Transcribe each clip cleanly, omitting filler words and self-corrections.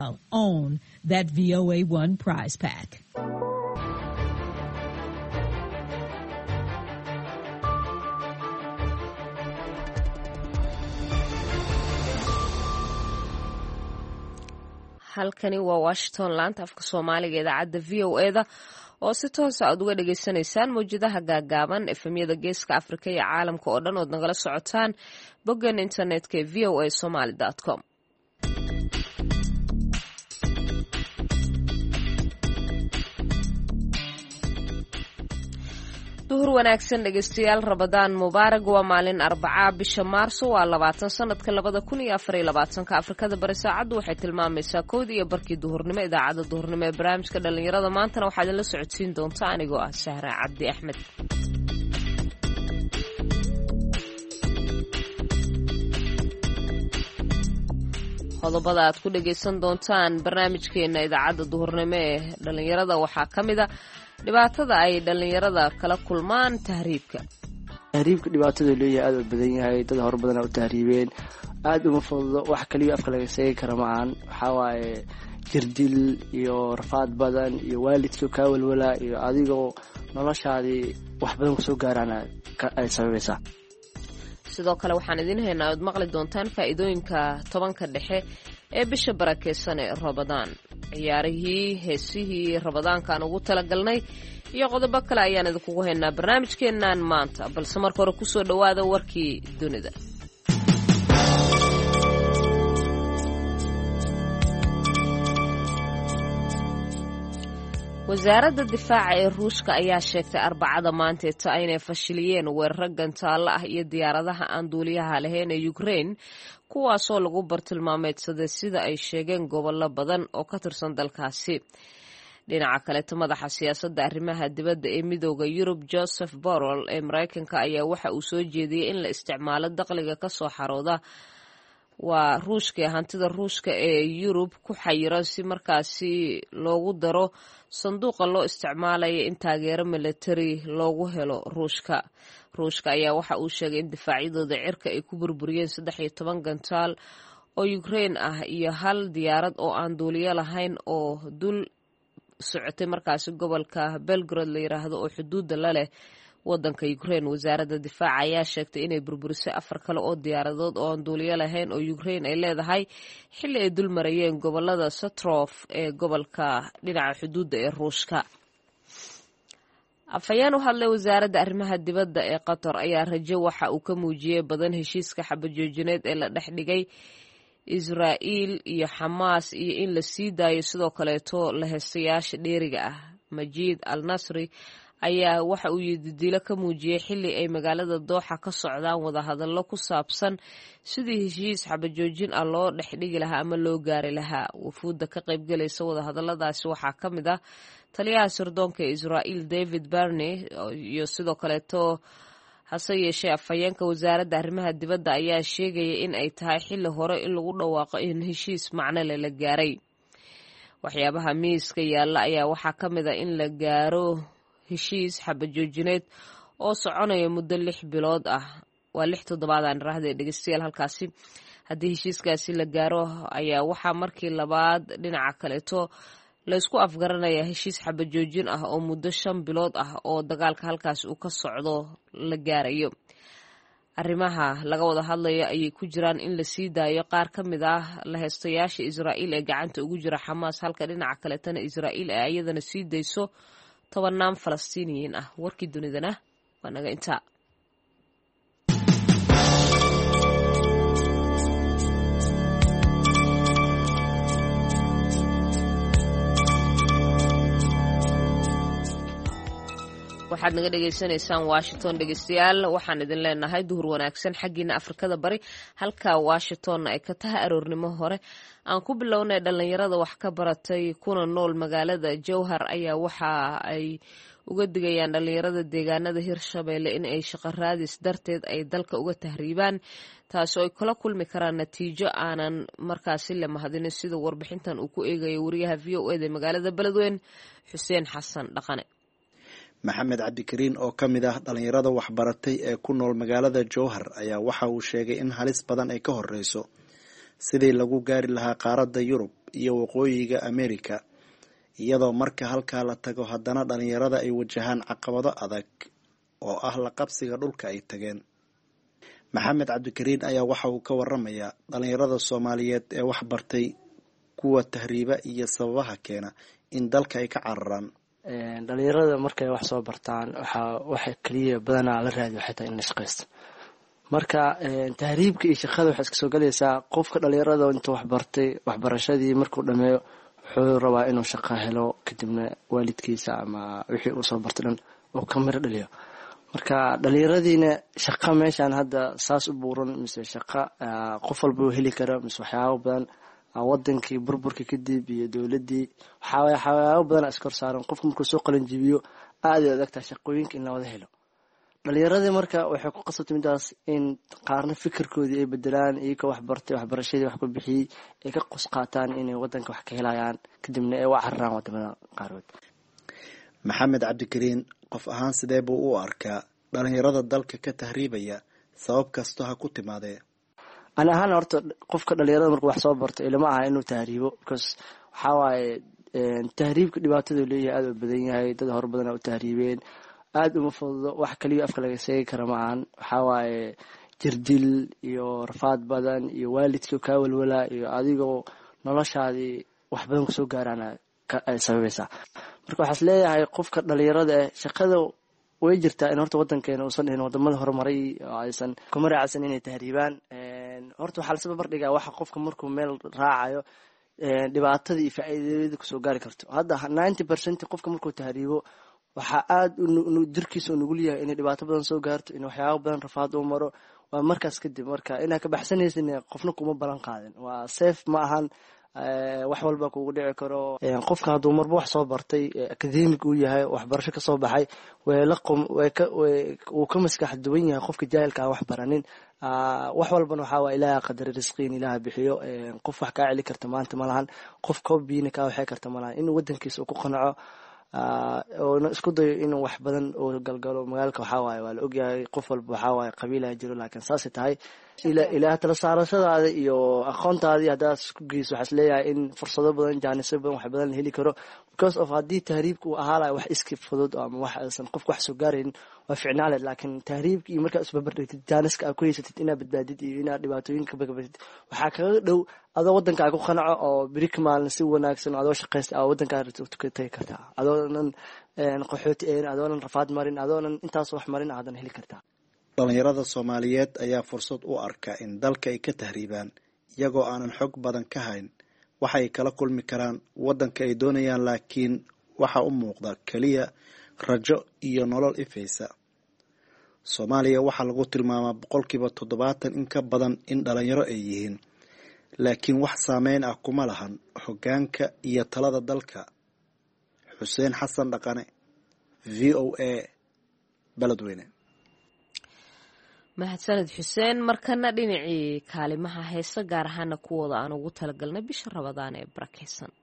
own that VOA1 prize pack. halkani waa Washington laanta afka Soomaaliga idaacadda VOA-da oo si toos ah aad uga dhageysanaysaan mowjadaha gaagaaban efemyada geeska Afrika iyo caalamka oo dhan oo nagala socotaan boggan internetka ee voasomali.com. duhur wanaagsan dhegeystayaal Ramadaan Mubaarak waa maalin Arbaca bisha Maarso waa 20 sanadka 2024 Afrikada bari saacadu waxay tilmaamaysaa 1:00 duhurnimo idaacada duhurnimo ee barnaamijka dhalinyarada maantana waxaad la socodsiin doontaa anigoo ah Sahra Cabdi Axmed. qodobada aad ku dhageysan doontaan barnaamijkeena idaacada duhurnimo ee dhalinyarada waxaa kamid ah dhibaatada ay dhalinyarada kala kulmaan tahriibka dhibaatada leeyahay aad u badan yahay dad hor badan oo tahriibeen aad uma fududo wax kaliya afka laga seegi kara ma aan waxa waaye jirdil iyo rafaad badan iyo waalidka ka walwala iyo adigoo noloshaadii wax badan ku soo gaarana ay sababaysaa. sidoo kale waxaan idin haynaa aad maqli doontaan faa'iidooyinka tobanka dhexe ee bisha barakeysan ee Ramadaan ciyaarihii heesihii Ramadaankan ugu talagalnay iyo qodobo kale ayaan idinku haynaa barnaamijkeenan maanta balse marka hore ku soo dhawaada warkii dunida. wasaaradda difaaca ee Ruushka ayaa sheegtay Arbacada maanteeta inay fashiliyeen weerar gantaalo ah iyo diyaaradaha aan duuliyaha lahayn ee Ukraine kuwaasoo lagu bartilmaameedsaday sida ay sheegeen gobollo badan oo ka tirsan dalkaasi. dhinaca kale madaxa siyaasadda arrimaha dibadda ee midowga Yurub Joseph Borrell ee Mareykanka ayaa waxa uu soo jeediyay in la isticmaalo dakhliga ka soo xarooda waa Ruushka hantida Ruushka ee Yurub ku xayiran si markaasi loogu daro sanduuqa loo isticmaalayo in taageero military loogu helo Ruushka ayaa waxa uu sheegay in difaacyadooda cirka ay ku burburiyeen 13 gantaal oo Ukraine ah iyo hal diyaarad oo aan duuliye lahayn oo dul socotay markaasi gobolka Belgrade la yiraahdo oo xuduudda la leh wadanka Ukraine. wasaaradda difaaca ayaa sheegtay inay burburisay 4 kale oo diyaaradood oo aan duuliye lahayn oo Ukraine ay leedahay xilli ay dul marayeen gobolada Satrov ee gobolka dhinaca xuduudda ee Ruushka. afayeen u hadlay wasaaradda arrimaha dibadda ee Qatar ayaa rajo waxa uu ka muujiyay badan heshiiska xabadjoojineed ee la dhexdhigay Israa'iil iyo Xamaas iyo in la sii daayo sidoo kaleeto la heestayaasha dheeriga ah. Majid al-Nasri ayaa waxa uu yididilo ka muujiyay xilli ay magaalada Dooxa ka socdaan wadahadallo ku saabsan sidii heshiis xabajoojin ah loo dhexdhigi lahaa ama loo gaari lahaa. wufuudda ka qaybgalaysa wadahadalladaasi waxaa ka mid ah taliyaha sirdoonka ee Israa'iil David Barney iyo sidoo kaleeto hase yeeshee afhayeenka wasaaradda arrimaha dibadda ayaa sheegaya in ay tahay xilli hore in lagu dhawaaqo in heshiis macno leh la gaaray. waxyaabaha miiska yaalla ayaa waxaa ka mid ah in la gaaro heshiis xabadjoojineed oo soconaya muddo 6 bilood ah waa 6 toddobaad aan raahday dhageystayaal. halkaasi haddii heshiiskaasi la gaaro ayaa waxaa markii labaad dhinaca kaleeto la isku afgaranaya heshiis xabajoojin ah oo muddo 5 bilood ah oo dagaalka halkaas uu ka socdo la gaarayo. arrimaha laga wada hadlayo ayay ku jiraan in la sii daayo qaar ka mid ah la heestayaasha Israa'iil ee gacanta ugu jira Xamaas halka dhinaca kaleetana Israa'iil ay iyadana sii dayso 10 Falastiiniyiin ah. warkii dunidana waa naga intaa. waxaad naga dhageysanaysaan Washington dhegeystayaal waxaan idin leenahay duhur wanaagsan xaggiina Afrikada bari halka Washington ay ka tahay aroornimo hore. aan ku bilownay dhalinyarada wax ka baratay kuna nool magaalada Jowhar ayaa waxa ay uga digayaan dhalinyarada deegaanada Hirshabeelle in ay shaqo raadis darteed ay dalka uga tahriibaan taasoo ay kula kulmi karaan natiijo aanan markaasi la mahadinin sida warbixintan uu ku eegayo wariyaha VOA-da magaalada Beledweyne Xuseen Xasan Dhaqane. maxamed cabdikariin oo ka mid ah dhalinyarada waxbaratay ee ku nool magaalada Jowhar ayaa waxa uu sheegay in halis badan ay ka horeyso sidii lagu gaari lahaa qaaradda Yurub iyo waqooyiga Amerika, iyadoo marka halkaa la tago haddana dhalinyarada ay wajahaan caqabado adag oo ah la qabsiga dhulka ay tageen. Maxamed Cabdikariin ayaa waxa uu ka waramayaa dhalinyarada Soomaaliyeed ee wax bartay, kuwa tahriiba iyo sababaha keena in dalka ay ka cararaan. dhalinyarada markay wax soo bartaan waxa kaliya badanaa la raadiyo xitaa in la shaqeysto. marka tahriibka iyo shaqada waxa iska soo galaysaa qofka dhalinyarada inta wax bartay waxbarashadii markuu dhameeyo wuxuu rabaa inuu shaqo helo, kadibna waalidkiisa ama wixii uu soo bartay dhan uu ka miro dhaliyo. marka dhalinyaradiina shaqo meeshaan hadda saas u buuran mise shaqo qof walba uu heli karo mise waxyaabo badan wadankii burburkii kadib iyo dowladii waxyaabo badan iskor saaran. qofka markuu soo qalin jibiyo aad ay adagtaa shaqooyinka in la wada helo. dhalinyaradii marka waxay ku qasabtay midaas in qaarna fikirkoodii ay bedelaan, iyagoo wax bartay waxbarashadii wax ku bixiyey ay ka qos qaataan inay wadanka wax ka helayaan, kadibna ay u cararaan wadamada qaarkood. Maxamed Cabdikariin qof ahaan sidee buu u arkaa dhalinyarada dalka ka tahriibaya, sabab kasta ha ku timaadee? ana ahaan horta qofka dhalinyarada markuu wax soo barto ilama aha inuu tahriibo, because waxaa waaye tahriibka dhibaatadu leeyahay aad u badan yahay. dad hor badan u tahriibeen, aad uma fududo, wax kaliya afka laga sheegi kara ma ahan. waxaa waaye jirdil iyo rafaad badan iyo waalidka kaa walwala iyo adigoo noloshaadii wax badan kusoo gaaraan ay sababaysaa. marka waxaas leeyahay qofka dhalinyarada shaqada way jirtaa in horta wadankeena uusan dhihin wadamada horumaray oo aysan kuma raacsan inay tahriibaan. horta waxaa lasaba bardhigaa waxa qofka markuu meel raacayo dhibaatada iyo faa'iidada kusoo gaari karto. hadda 90% qofka markuu tahriibo waxaa aad jirkiisa u nugul yahay inay dhibaato badan soo gaarto, in waxyaabo badan rafaad u maro. waa markaas kadib marka inaa ka baxsanaysin qofna kuma ballan qaadin, waa safe ma ahan. wax walba kugu dhici karo. qofka hadduu marba wax soo bartay academic uu yahay, waxbarasho kasoo baxay, wuu ka maskax duwan yahay qofka jaahilka aan wax baranin. wax walbana waxaa waa ilaaha qadari risqiin, ilaaha bixiyo. qof wax kaa celi karta maanta ma lahan, qof koobiina kaa waxay karta ma lahan. inuu wadankiisa uu ku qanaco oona isku dayo inuu wax badan oo galgalo. magaalka waxaa waaye waa la ogyahay, qof walba waxaa waaye qabiilaa jiro, laakiin saasay tahay ilaa tala saarashadaada iyo aqoontaadii haddaad isku geyso waxaas leeyahay in fursado badan, jaanisyo badan, wax badan la heli karo. because of haddii tahriibka uu ahaa laha wax iska fudud ama wax aysan qofka wax soo gaaraynin waa ficnaale. laakiin tahriibka iyo markaad isbabardhigtid jaaniska aad ku haysatid inaad badbaadid iyo inaad dhibaatooyinka badbaadid waxaa kaga dhow adoo wadankaa ku qanaco oo berika maalin si wanaagsan adoo shaqaysta aa wadankaa tagi kartaa, adoonan qaxooti een, adoonan rafaad marin, adoonan intaas wax marin aadan heli kartaa. dhalinyarada Soomaaliyeed ayaa fursad u arka in dalka ay ka tahriibaan iyagoo aanan xog badan ka hayn waxay kala kulmi karaan wadanka ay doonayaan, laakiin waxa u muuqda kaliya rajo iyo nolol ifaysa. Soomaaliya waxaa lagu tilmaamaa 70% in ka badan in dhalinyaro ay yihiin, laakiin wax saameyn ah kuma lahan hoggaanka iyo talada dalka. Xuseen Xasan Dhaqane, VOA, Beledweyne. mahadsanid xuseen. markana dhinacii kaalimaha heesa gaar ahaana kuwooda aan ugu talagalnay bisha Ramadaan ee barakeysan.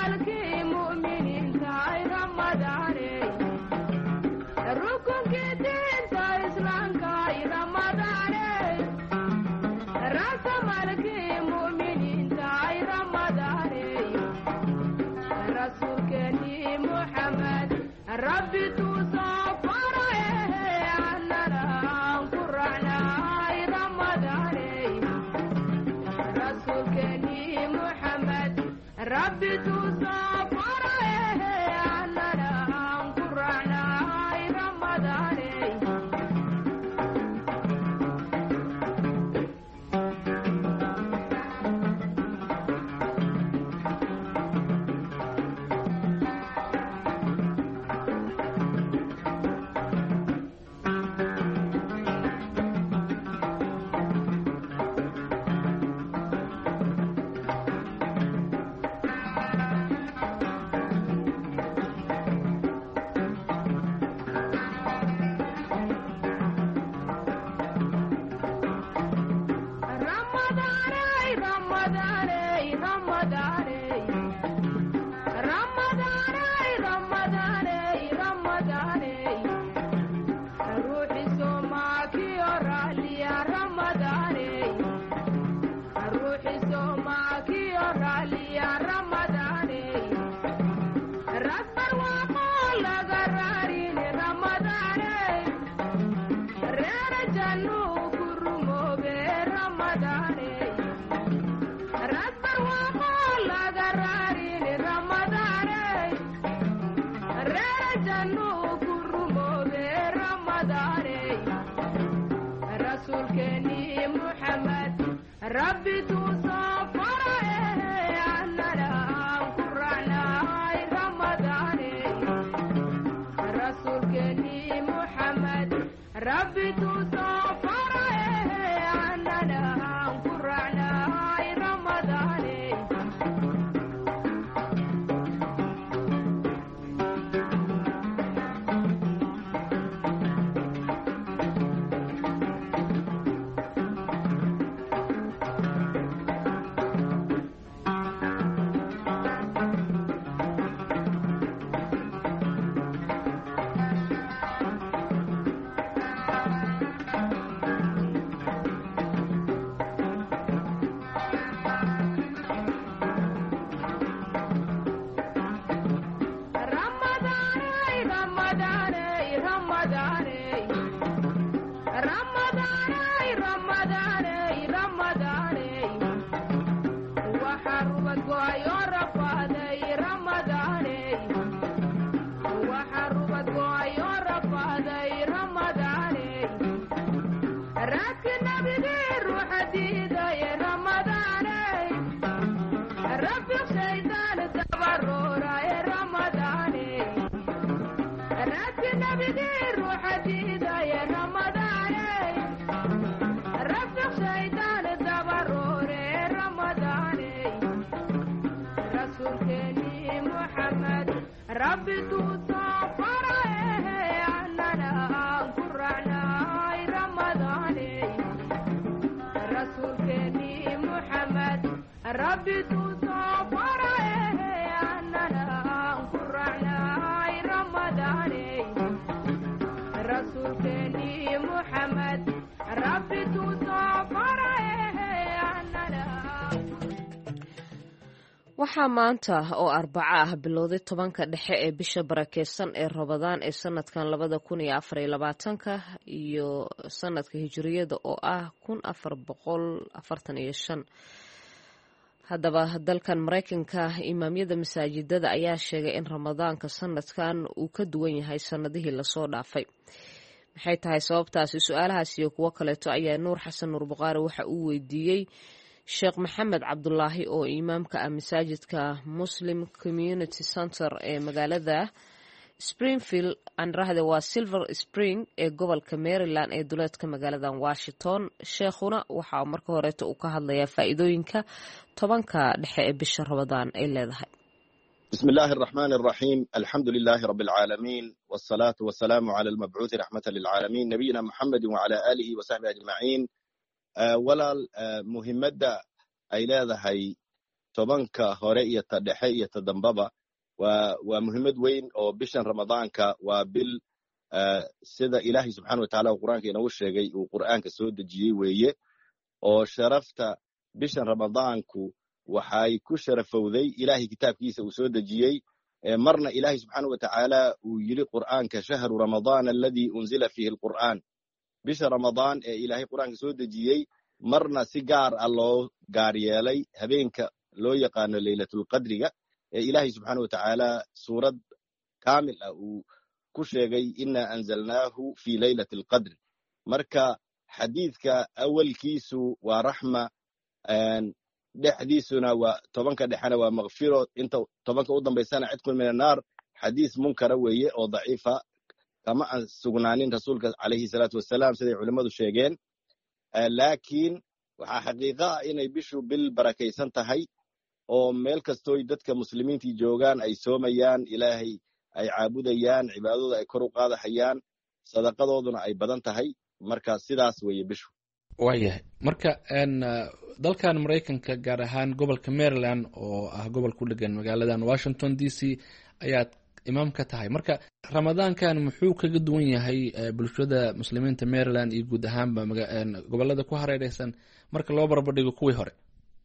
waxaa maanta oo arbaco ah bilowday 10ka dhexe ee bisha barakeysan ee Ramadaan ee sanadkan 2024 iyo sanadka hijriyada oo ah 1445. haddaba dalkan Mareykanka imaamyada masaajidada ayaa sheegay in Ramadaanka sanadkan uu ka duwan yahay sanadihii la soo dhaafay. maxay tahay sababtaasi? su'aalahaas iyo kuwo kaleeto ayaa Nuur Xasan Nuur Buqaari waxa uu weydiiyey Sheekh Maxamed Cabdullaahi oo imaamka ah masaajidka Muslim Community Center ee magaalada Springfield andrahda waa Silver Spring ee gobolka Maryland ee duleedka magaalada Washington. Sheekhuna waxa marka horeeto uu ka hadlayaa faa'iidooyinka 10ka dhexe ee bisha Ramadaan ay leedahay. بسم الله الرحمن الرحيم الحمد لله رب العالمين والصلاة والسلام على المبعوث رحمة للعالمين نبينا محمد وعلى آله وصحبه أجمعين. walaal muhiimadda ay leedahay tobanka hore iyo ta dhexe iyo ta dambaba waa muhiimad weyn oo bishan ramadaanka waa bil sida ilaahay subxaana watacaala uu qur'aanka inoogu sheegay uu qur'aanka soo dejiyey weeye oo sharafta bishan ramadaanku waxay ku sharafowday ilaahay kitaabkiisa uu soo dejiyey marna ilaahay subxaana watacaala uu yidhi qur'aanka shahru ramadaan aladii unzila fiihi alqur'aan bisha ramadaan ee ilaahay qur'aanka soo dejiyey marna si gaar ah loo gaar yeelay habeenka loo yaqaano leylatulqadriga ee ilaahay subxaana watacaala suurad kaamil ah uu ku sheegay ina anzalnaahu fi leylati alqadri marka xadiidka awalkiisu waa raxma dhexdiisuna waa tobanka dhexena waa makfiro inta tobanka u dambaysana cidkun min annaar xadiis munkara weeye oo daciifa kama aan sugnaanin rasuulka calayhi salaatu wasalaam siday culimmadu sheegeen laakiin waxaa xaqiiqa ah inay bishu bil barakaysan tahay oo meel kastooy dadka muslimiintii joogaan ay soomayaan ilaahay ay caabudayaan cibaadadooda ay kor u qaadahayaan sadaqadooduna ay badan tahay marka sidaas weeye bishu waayahay marka dalkan maraykanka gaar ahaan gobolka maryland oo ah gobol ku dhegan magaaladan washington d c ayaad imaam ka tahay marka ramadaankan muxuu kaga duwan yahay bulshada muslimiinta maryland iyo guud ahaanba gobolada ku hareereysan marka loo barbardhigo kuwii hore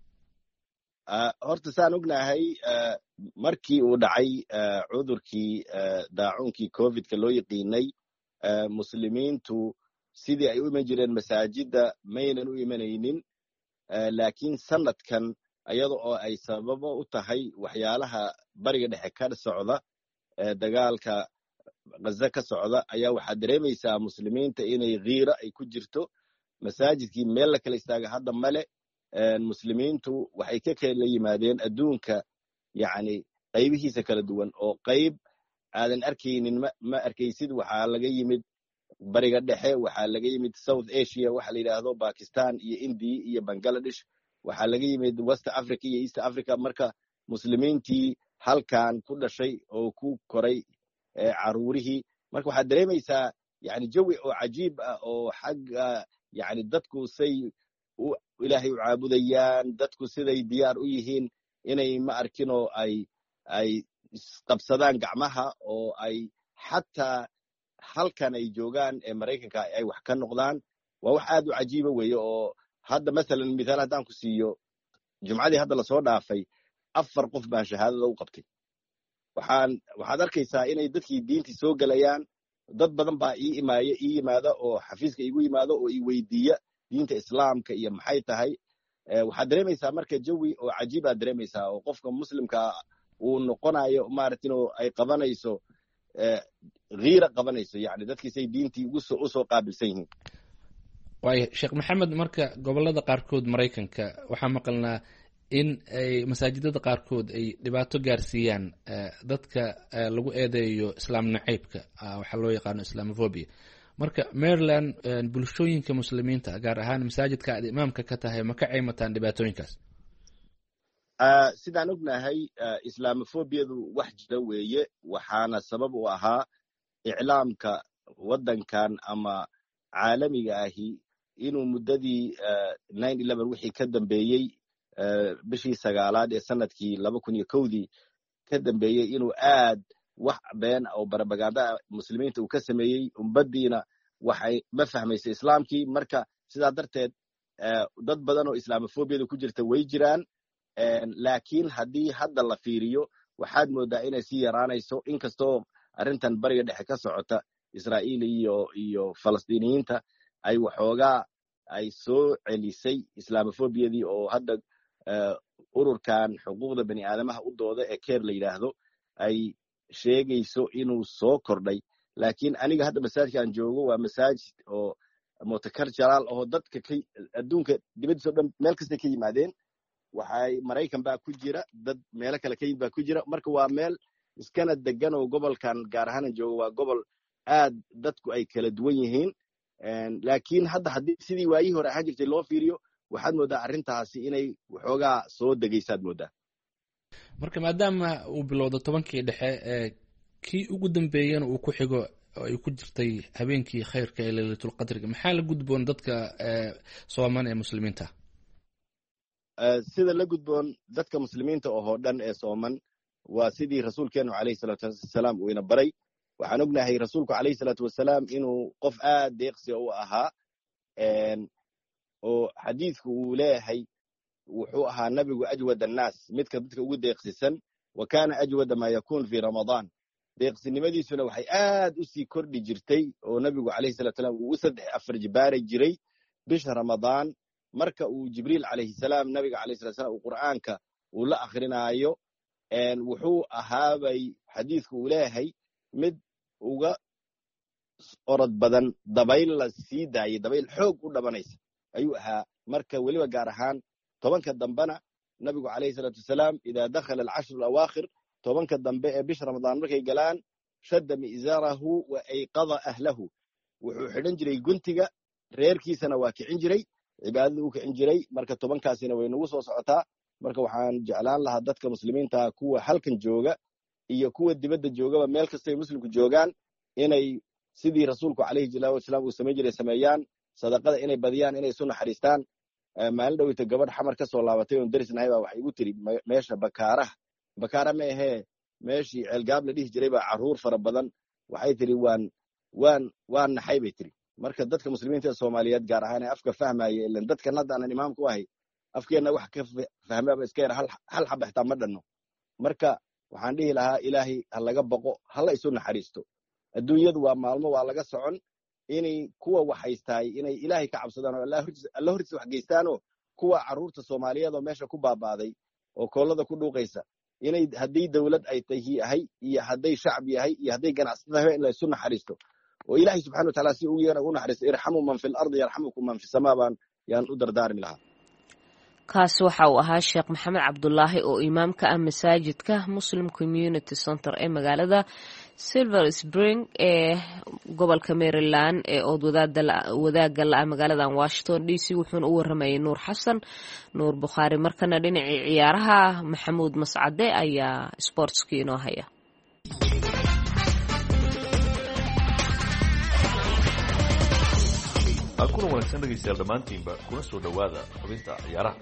horta saan ognahay markii uu dhacay cudurkii daacuunkii covidka loo yaqiinay muslimiintu sidii ay u iman jireen masaajidda maynan u imanaynin laakiin sanadkan iyada oo ay sababo u tahay waxyaalaha bariga dhexe ka socda dagaalka ghaza ka socda ayaa waxaad dareemaysaa muslimiinta inay khiira ay ku jirto masaajidkii meel la kala istaaga hadda male muslimiintu waxay ka kala yimaadeen adduunka yani qaybihiisa kala duwan oo qayb aadan arkaynin ma arkaysid waxaa laga yimid bariga dhexe waxaa laga yimid south asia waxa la yidhaahdo bakistan iyo india iyo bangladesh waxaa laga yimid west africa iyo east africa marka muslimiintii halkan ku dhashay oo ku koray caruurihii marka waxaad dareemaysaa yani jawi oo cajiib ah oo xagga yani dadku say ilaahay u caabudayaan dadku siday diyaar u yihiin inay ma arkinoo ay isqabsadaan gacmaha oo ay xataa halkan ay joogaan ee maraykanka ay wax ka noqdaan waa wax aad u cajiiba weeye oo hadda masalan mithaal haddaan ku siiyo jumcadii hadda lasoo dhaafay 4 qof baan shahaadada u qabtay waxaad arkaysaa inay dadkii diintii soo gelayaan dad badan baa ii yimaada oo xafiiska igu yimaado oo i weydiiya diinta islaamka iyo maxay tahay waxaad dareemaysaa marka jawi oo cajiib aad dareemaysaa oo qofka muslimka uu noqonayo maaragtin oo ay qabanayso khiira qabanayso yani dadkiisay diintii usoo qaabilsan yihiin waaya sheekh maxamed marka gobolada qaarkood maraykanka waxaa maqalnaa in ay masaajidada qaarkood ay dhibaato gaarsiiyaan dadka lagu eedeeyo islaam nacaybka waxaa loo yaqaano islamophobia marka maryland bulshooyinka muslimiinta gaar ahaan masaajidka aad imaamka ka tahay ma ka caymataan dhibaatooyinkaas sidaan ognahay islamophobiyadu wax jira weeye waxaana sabab u ahaa iclaamka waddankan ama caalamiga ahi inuu muddadii 9/11 wixii ka dambeeyey bishii 9aad ee sanadkii 2001dii ka dambeeyey inuu aad wax been oo barabagaada muslimiinta uu ka sameeyey umbadiina waxay ma fahmaysa islaamkii marka sidaa darteed dad badan oo islamophobiyada ku jirta way jiraan laakiin haddii hadda la fiiriyo waxaad moodaa inay sii yaraanayso inkastoo arrintan bariga dhexe ka socota israa'iil iyo falastiiniyiinta ay waxoogaa ay soo celisay islamophobiyadii oo hadda ururkan xuquuqda bani aadamaha u dooda ee keer la yidhaahdo ay sheegayso inuu soo kordhay laakiin aniga hadda masaajidkaan joogo waa masaajid oo multicultural oo dadka adduunka dibadiisa o dhan meel kastay ka yimaadeen waxay maraykan baa ku jira dad meelo kale ka yimid baa ku jira marka waa meel iskana degan oo gobolkan gaar ahaanan joogo waa gobol aad dadku ay kala duwan yihiin laakiin hadda haddii sidii waayihii hore ahaan jirtay loo fiiriyo waxaad mooddaa arrintaasi inay waxoogaa soo degaysaad mooddaa marka maadaama uu bilowdo 10kii dhexe kii ugu dambeeyana uu ku xigo oo ay ku jirtay habeenkii khayrka ee laylatulqadriga maxaa la gudboon dadka sooman ee muslimiinta sida la gudboon dadka muslimiinta oo dhan ee sooman waa sidii rasuulkeenu calayhi salaatu wasalaam uu ina baray. waxaan ognahay rasuulku calayhi salaatu wasalaam inuu qof aad deeqsi u ahaa, oo xadiidku uu leeyahay wuxuu ahaa nabigu ajwad annaas, midka dadka ugu deeqsisan, wa kaana ajwada maa yakuun fii ramadaan. deeqsinimadiisuna waxay aad u sii kordhi jirtay oo nabigu calayhi salatu wasalaam uu 3-4 jibaaray jiray bisha ramadaan, marka uu jibriil calayhi salaam nabiga calayhi salatu wasalaam uu qur'aanka uu la akrinaayo. wuxuu ahaabay xadiidku uu leeyahay mid uga orod badan dabayl la sii daayay, dabayl xoog u dhabanaysa ayuu ahaa. marka weliba gaar ahaan 10ka dambena nabigu calayhi salaatu wasalaam idaa dakhala alcashru alawaakhir, 10ka dambe ee bisha ramadaan markay galaan, shadda mi'zaarahu wa ayqada ahlahu, wuxuu xidhan jiray guntiga, reerkiisana waa kicin jiray, cibaadada u kicin jiray. marka 10kaasina way nagu soo socotaa. marka waxaan jeclaan lahaa dadka muslimiinta kuwa halkan jooga iyo kuwa dibadda joogaba, meel kastay muslimku joogaan, inay sidii rasuulku calayhi salaatu wasalaam uu samayn jiray sameeyaan, sadaqada inay badiyaan, inay isu naxariistaan. maalin dhoweyta gabadh xamar ka soo laabatay oon darisnahay baa waxay igu tiri meesha bakaara ma ahee meeshii ceelgaab la dhihi jiray baa carruur fara badan. waxay tiri waan naxay bay tiri. marka dadka muslimiinta ee soomaaliyeed gaar ahaan ee afka fahmaya, ilan dadkan hadda aanan imaamku ahay afkeenna wax ka fahmaaba iska yar hal xaba xitaa ma dhanno. marka waxaan dhihi lahaa ilaahay ha laga boqo, hala isu naxariisto. adduunyadu waa maalmo, waa laga socon. inay kuwa wax haystaay inay ilaahay ka cabsadaan oo alla hortiisa wax geystaanoo kuwa carruurta soomaaliyeed oo meesha ku baaba'day oo koolada ku dhuuqaysa, inay haddii dawlad ay tahay iyo hadday shacab yahay iyo hadday ganacsato tahay in la isu naxariisto oo ilaahay subxana wa tacaala si ugu yeera u naxariisto. irxamu man fi lardi yarxamukum man fi samaa yaan u dardaarmi lahaa. kaasi waxa uu ahaa sheekh maxamed cabdulaahi oo imaamka ah masaajidka Muslim Community Center ee magaalada Silver Spring ee gobolka Maryland ee wadaaga la magaaladan Washington DC. wuxuuna u waramayay Nuur Xasan Nuur Bukhari. markana dhinacii ciyaaraha Maxamuud Mascade ayaa sportski inoo haya. kuna wanaagsan dhegaystayaal dhammaantiinba kuna soo dhowaada xubinta ciyaaraha.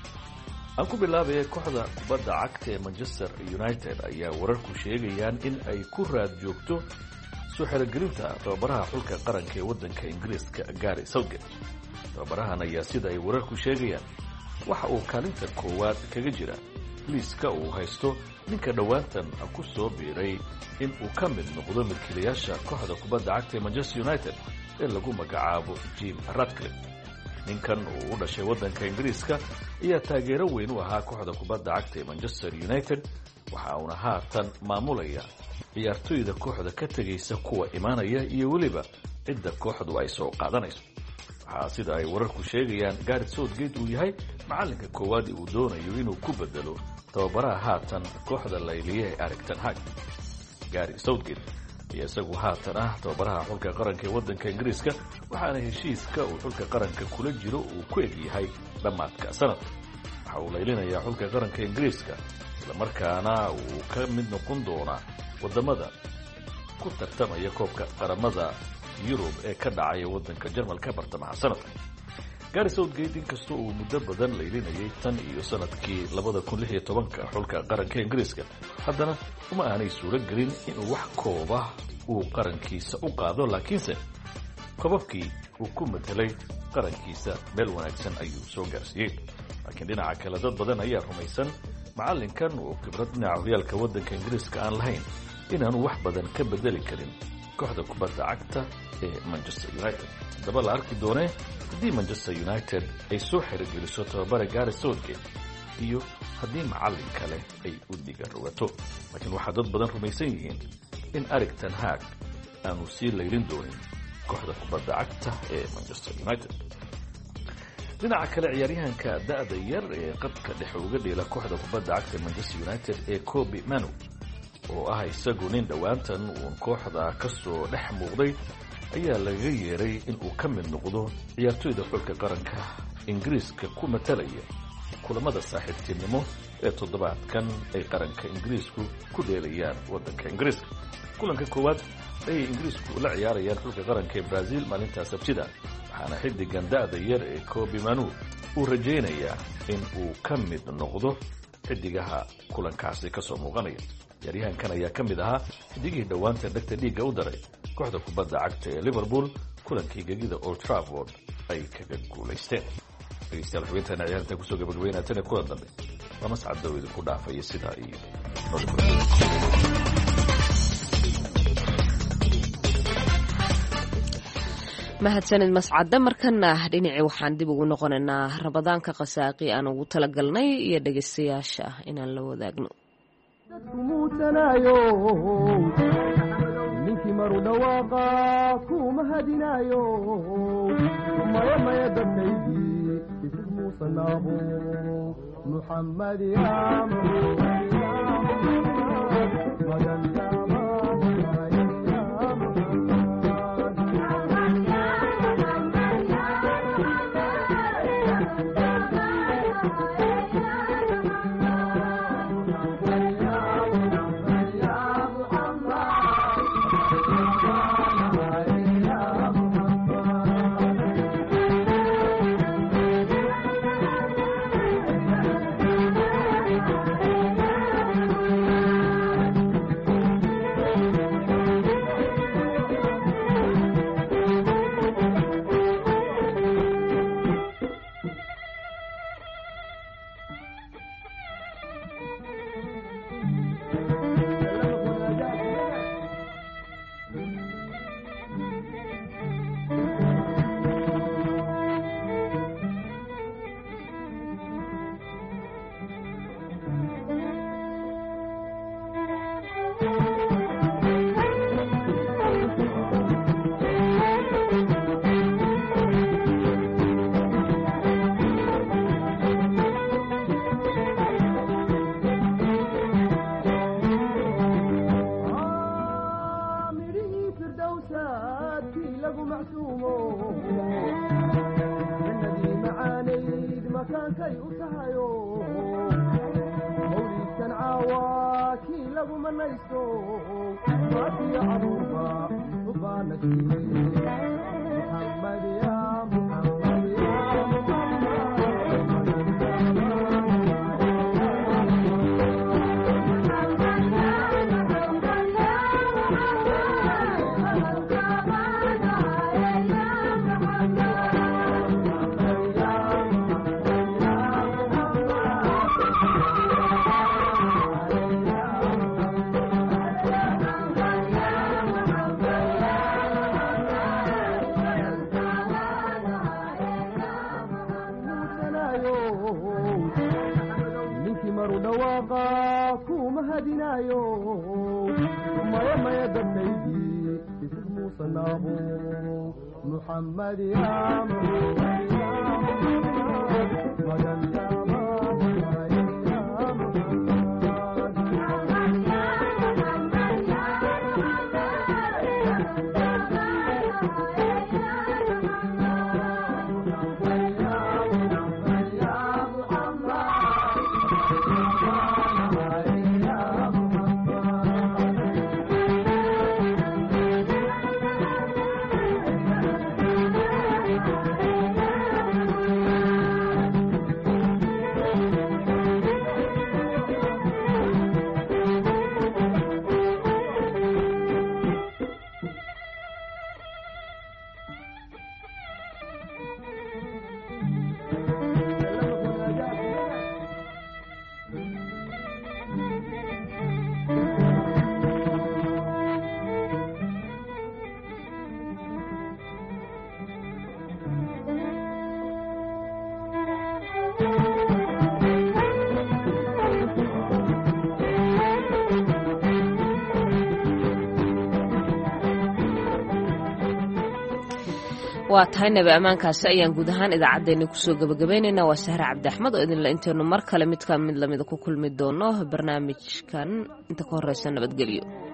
aan ku bilaabaya kooxda kubadda cagta ee Manchester United ayaa wararku sheegayaan in ay ku raad joogto soo xerogelinta tababaraha xulka qaranka ee waddanka Ingiriiska Gary Southgate. tababarahan ayaa sida ay wararku sheegayaan waxa uu kaalinta koowaad kaga jira liiska uu haysto ninka dhowaantan ku soo biiray in uu ka mid noqdo milkiilayaasha kooxda kubadda cagta ee Manchester United ee lagu magacaabo Jim Ratcliffe. ninkan uu u dhashay waddanka Ingiriiska ayaa taageero weyn u ahaa kooxda kubadda cagta ee Manchester United, waxa uuna haatan maamulaya ciyaartoyda kooxda ka tegaysa, kuwa imaanaya iyo weliba cidda kooxdu ay soo qaadanayso. waxaa sida ay wararku sheegayaan Gary Southgate uu yahay macalinka koowaad uu doonayo inuu ku bedelo tababaraha haatan kooxda layliye ee Erik ten Hag. Gary Southgate ayaa isagu haatan ah tababaraha xulka qaranka ee waddanka Ingiriiska, waxaana heshiiska uu xulka qaranka kula jiro uu ku egyahay dhammaadka sanadka. waxa uu laylinayaa xulka qaranka Ingiriiska, isla markaana uu ka mid noqon doonaa wadamada ku tartamaya koobka qaramada Yurub ee ka dhacaya waddanka Jarmalka bartamaha sanadka. Gary Southgate inkastoo uu muddo badan laylinayay tan iyo sanadkii 2016 xulka qaranka Ingiriiska, haddana uma aanay suuro gelin inuu wax kooba uu qarankiisa u qaado, laakiinse koobabkii uu ku matelay qarankiisa meel wanaagsan ayuu soo gaarsiiyey. laakiin dhinaca kale dad badan ayaa rumaysan macalinkan oo khibrad dhinaca horyaalka waddanka Ingiriiska aan lahayn inaanu wax badan ka bedeli karin kooxda kubadda cagta ee Manchester United. haddaba la arki doonee haddii Manchester United ay soo xerogeliso tababare Gary Southgate iyo haddii macallin kale ay u diga rogato. laakiin waxaa dad badan rumaysan yihiin in Erik ten Hag aanu sii laylin doonin kooxda kubadda cagta ee Manchester United. dhinaca kale ciyaaryahanka da'da yar ee qadka dhexe uga dheela kooxda kubadda cagta ee Manchester United ee Kobbie Mainoo oo ah isagu nin dhowaantan uun kooxda ka soo dhex muuqday ayaa laga yeeray in uu ka mid noqdo ciyaartoyda xulka qaranka Ingiriiska ku matalaya kulamada saaxiibtinimo ee toddobaadkan ay qaranka Ingiriisku ku dheelayaan waddanka Ingiriiska. kulanka koowaad ayay Ingiriisku la ciyaarayaan xulka qaranka ee Brazil maalinta Sabtida, waxaana xiddigan da'da yar ee Kobbie Mainoo uu rajaynayaa in uu ka mid noqdo xidigaha kulankaasi ka soo muuqanaya. ciyaaryahankan ayaa ka mid ahaa xidigihii dhowaanta dhegta dhiigga u daray kooxda kubadda cagta ee Liverpool kulankii gegida Old Trafford ay kaga guulaysteen. dhegeystayaal xubinteena ciyaarta kusoo gabagabeynaa tan kulan dambe waa Mascad Dawid ku dhaafaya sidaa iyo mahadsanid Mascad. markana dhinacii waxaan dib ugu noqonaynaa Ramadaanka qasaaqi aan ugu talagalnay iyo dhageystayaasha inaan la wadaagno. ninkii maru dhawaaqa kuma hadinaayo maya dadkaydii isig muusanaabo muxammad ya محمد يا waa tahay nabi ammaankaasi ayaan guud ahaan idaacaddeenni kusoo gabagabaynaynaa. waa Sahre Cabdi Axmed oo idinla intaynu mar kale mid lamida ku kulmi doono barnaamijkan inta ka horeysa nabadgelyo.